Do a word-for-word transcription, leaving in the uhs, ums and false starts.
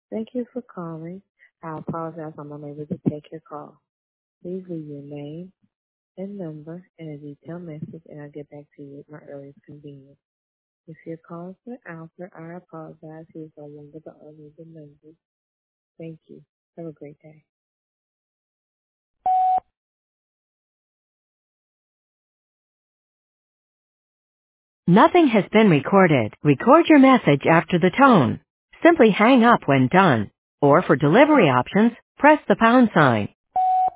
Thank you for calling. I apologize I'm unable to take your call. Please leave your name and number and a detailed message, and I'll get back to you at my earliest convenience. If you're calling for Alfred, I apologize. He is no longer the owner of the number. Thank you. Have a great day. Nothing has been recorded. Record your message after the tone. Simply hang up when done. Or for delivery options, press the pound sign.